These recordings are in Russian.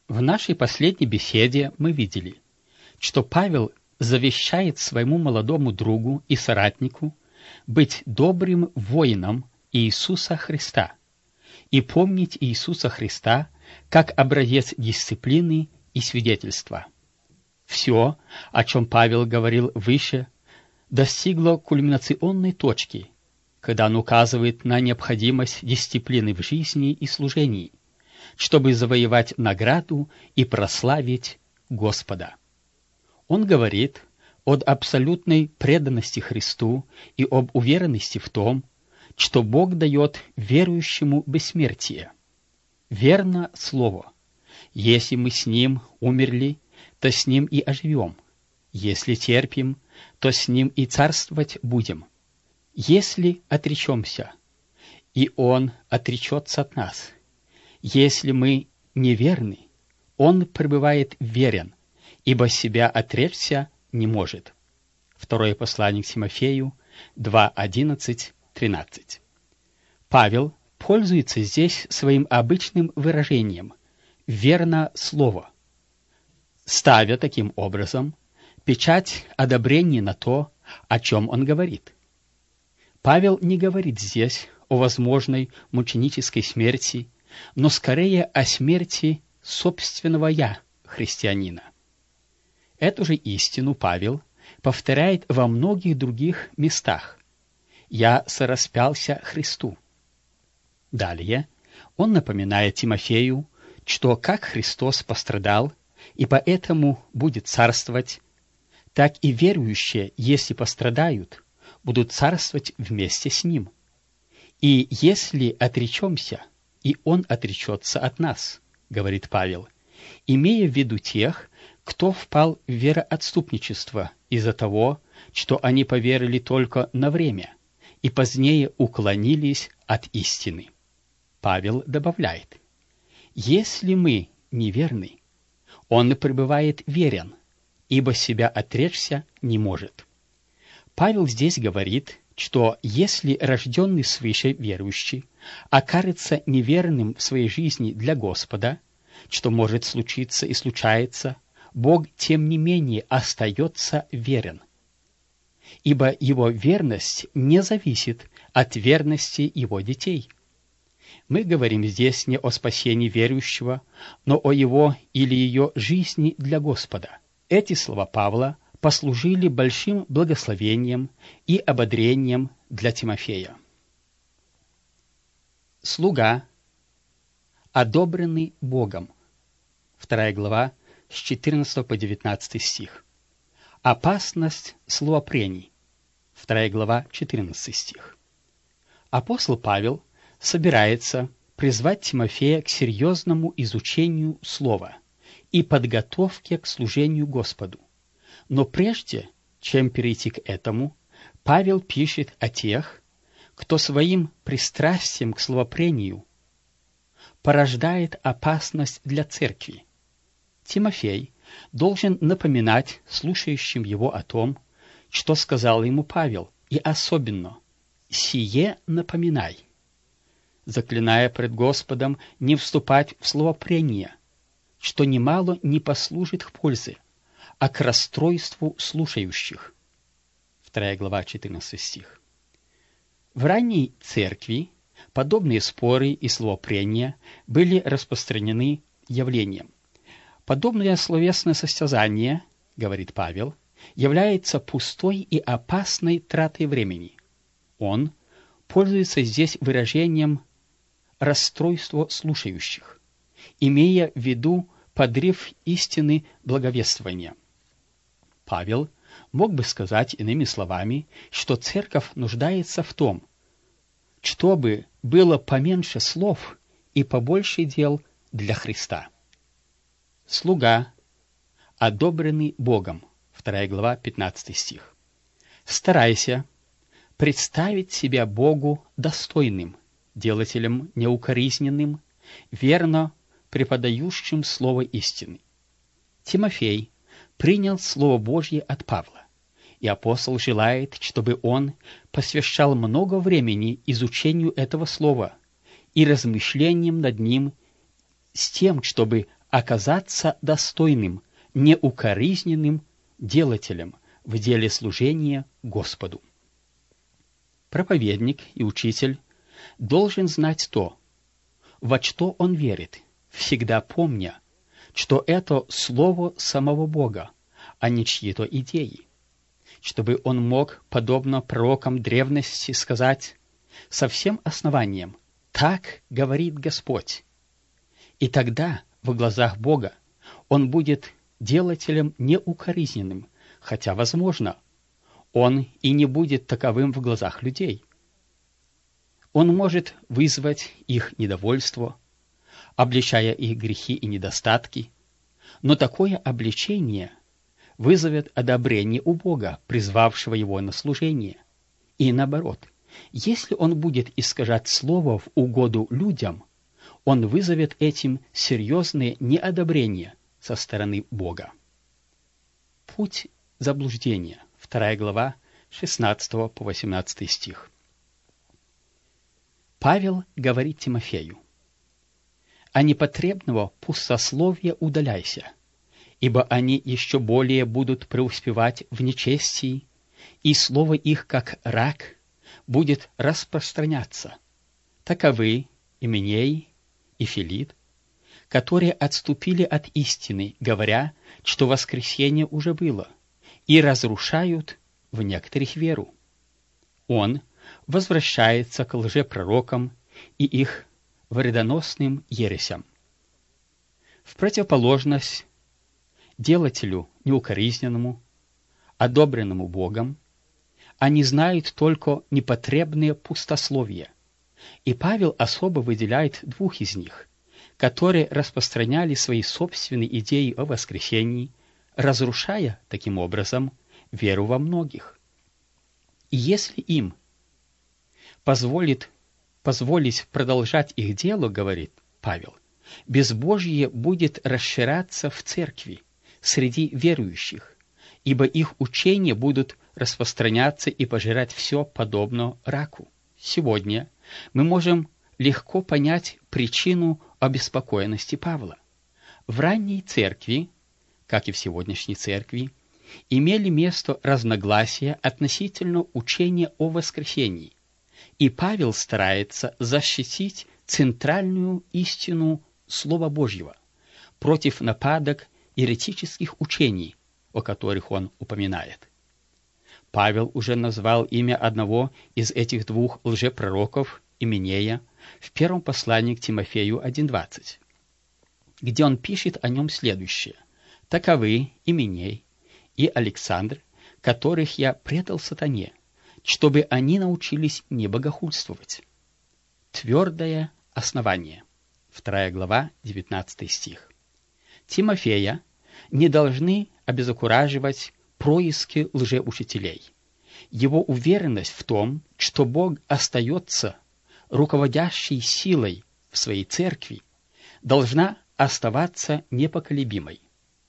В нашей последней беседе мы видели, что Павел завещает своему молодому другу и соратнику быть добрым воином Иисуса Христа и помнить Иисуса Христа как образец дисциплины и свидетельства. Все, о чем Павел говорил выше, достигло кульминационной точки, когда он указывает на необходимость дисциплины в жизни и служении, чтобы завоевать награду и прославить Господа. Он говорит об абсолютной преданности Христу и об уверенности в том, что Бог дает верующему бессмертие. Верно слово: если мы с Ним умерли, то с Ним и оживем. Если терпим, то с Ним и царствовать будем. Если отречемся, и Он отречется от нас. Если мы неверны, Он пребывает верен, ибо себя отречься не может. Второе послание к Тимофею 2:11-13. Павел пользуется здесь своим обычным выражением «верно слово», ставя таким образом печать одобрения на то, о чем он говорит. Павел не говорит здесь о возможной мученической смерти, но скорее о смерти собственного «я» христианина. Эту же истину Павел повторяет во многих других местах. «Я сораспялся Христу». Далее он напоминает Тимофею, что как Христос пострадал и поэтому будет царствовать, так и верующие, если пострадают, будут царствовать вместе с Ним. И если отречемся, и Он отречется от нас, говорит Павел, имея в виду тех, кто впал в вероотступничество из-за того, что они поверили только на время и позднее уклонились от истины. Павел добавляет: «Если мы неверны, Он пребывает верен, ибо себя отречься не может». Павел здесь говорит, что если рожденный свыше верующий окажется неверным в своей жизни для Господа, что может случиться и случается, Бог, тем не менее, остается верен, ибо его верность не зависит от верности его детей. Мы говорим здесь не о спасении верующего, но о его или ее жизни для Господа. Эти слова Павла послужили большим благословением и ободрением для Тимофея. Слуга, одобренный Богом. 2 глава, с 14 по 19 стих. Опасность словопрений. 2 глава, 14 стих. Апостол Павел собирается призвать Тимофея к серьезному изучению слова и подготовке к служению Господу. Но прежде, чем перейти к этому, Павел пишет о тех, кто своим пристрастием к словопрению порождает опасность для церкви. Тимофей должен напоминать слушающим его о том, что сказал ему Павел, и особенно «сие напоминай», заклиная пред Господом не вступать в словопрение, что немало не послужит к пользе, а к расстройству слушающих. 2 глава, 14 стих. В ранней церкви подобные споры и словопрения были распространены явлением. Подобное словесное состязание, говорит Павел, является пустой и опасной тратой времени. Он пользуется здесь выражением «расстройство слушающих», имея в виду подрыв истины благовествования. Павел мог бы сказать иными словами, что церковь нуждается в том, чтобы было поменьше слов и побольше дел для Христа. Слуга, одобренный Богом. 2 глава, 15 стих. Старайся представить себя Богу достойным, делателем неукоризненным, верно преподающим слово истины. Тимофей принял Слово Божье от Павла, и апостол желает, чтобы он посвящал много времени изучению этого слова и размышлениям над ним с тем, чтобы оказаться достойным, неукоризненным делателем в деле служения Господу. Проповедник и учитель должен знать то, во что он верит, всегда помня, что это слово самого Бога, а не чьи-то идеи, чтобы он мог, подобно пророкам древности, сказать со всем основанием: «Так говорит Господь». И тогда в глазах Бога он будет делателем неукоризненным, хотя, возможно, он и не будет таковым в глазах людей. Он может вызвать их недовольство, обличая их грехи и недостатки, но такое обличение вызовет одобрение у Бога, призвавшего его на служение. И наоборот, если он будет искажать слово в угоду людям, он вызовет этим серьезное неодобрение со стороны Бога. Путь заблуждения. 2 глава, 16 по 18 стих. Павел говорит Тимофею: «А непотребного пустословия удаляйся, ибо они еще более будут преуспевать в нечестии, и слово их, как рак, будет распространяться. Таковы Именей и Филит, которые отступили от истины, говоря, что воскресение уже было, и разрушают в некоторых веру. Он возвращается к лжепророкам и их вредоносным ересям. В противоположность делателю неукоризненному, одобренному Богом, они знают только непотребные пустословия, и Павел особо выделяет двух из них, которые распространяли свои собственные идеи о воскресении, разрушая таким образом веру во многих. И если им позволить продолжать их дело, говорит Павел, безбожие будет расширяться в церкви, среди верующих, ибо их учения будут распространяться и пожирать все подобно раку. Сегодня мы можем легко понять причину обеспокоенности Павла. В ранней церкви, как и в сегодняшней церкви, имели место разногласия относительно учения о воскресении, и Павел старается защитить центральную истину Слова Божьего против нападок еретических учений, о которых он упоминает. Павел уже назвал имя одного из этих двух лжепророков, Именея, в первом послании к Тимофею 1:20, где он пишет о нем следующее: «Таковы Именей и Александр, которых я предал сатане, чтобы они научились не богохульствовать». Твердое основание. 2 глава, 19 стих. Тимофея не должны обезокураживать происки лжеучителей. Его уверенность в том, что Бог остается руководящей силой в своей церкви, должна оставаться непоколебимой.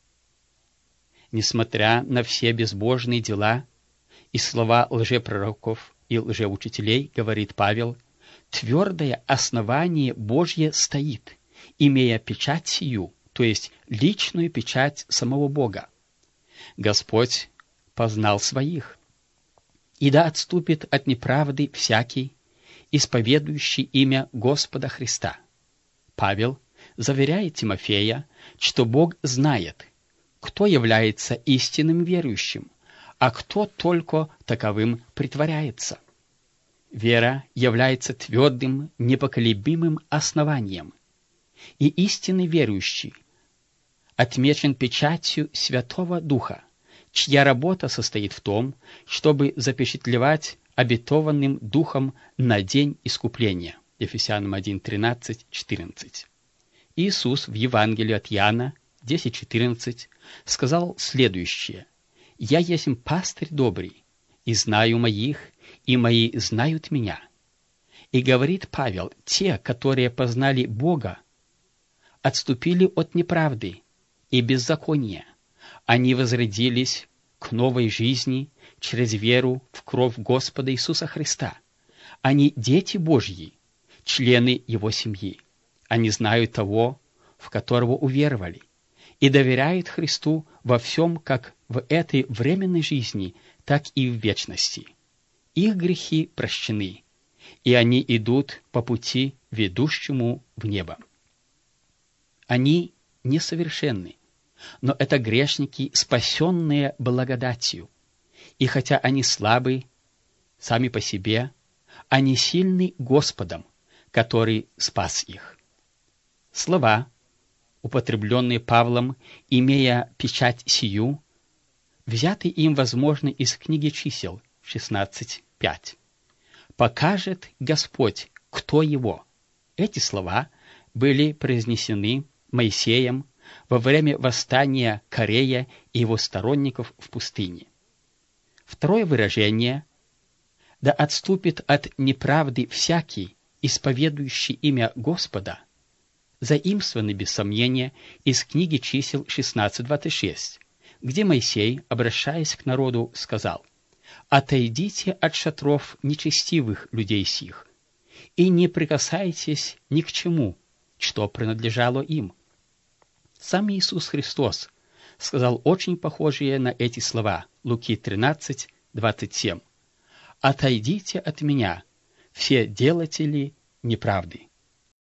Несмотря на все безбожные дела и слова лжепророков и лжеучителей, говорит Павел, твердое основание Божье стоит, имея печать сию, то есть личную печать самого Бога. Господь познал своих, и да отступит от неправды всякий, исповедующий имя Господа Христа. Павел заверяет Тимофея, что Бог знает, кто является истинным верующим, а кто только таковым притворяется. Вера является твердым, непоколебимым основанием, и истинный верующий отмечен печатью Святого Духа, чья работа состоит в том, чтобы запечатлевать обетованным Духом на день искупления. Ефесянам 1:13-14. Иисус в Евангелии от Иоанна 10:14 сказал следующее: «Я есмь пастырь добрый, и знаю моих, и мои знают меня». И говорит Павел, те, которые познали Бога, отступили от неправды и беззакония. Они возродились к новой жизни через веру в кровь Господа Иисуса Христа. Они дети Божьи, члены Его семьи. Они знают того, в которого уверовали, и доверяют Христу во всем, как в этой временной жизни, так и в вечности. Их грехи прощены, и они идут по пути, ведущему в небо. Они несовершенны, но это грешники, спасенные благодатью. И хотя они слабы сами по себе, они сильны Господом, который спас их. Слова, употребленные Павлом, имея печать сию, взяты им, возможно, из книги Чисел 16:5. «Покажет Господь, кто его». Эти слова были произнесены Моисеем во время восстания Корея и его сторонников в пустыне. Второе выражение «Да отступит от неправды всякий, исповедующий имя Господа», заимствованы, без сомнения, из книги Чисел 16:26, где Моисей, обращаясь к народу, сказал: «Отойдите от шатров нечестивых людей сих, и не прикасайтесь ни к чему, что принадлежало им». Сам Иисус Христос сказал очень похожие на эти слова, Луки 13:27. «Отойдите от меня, все делатели неправды».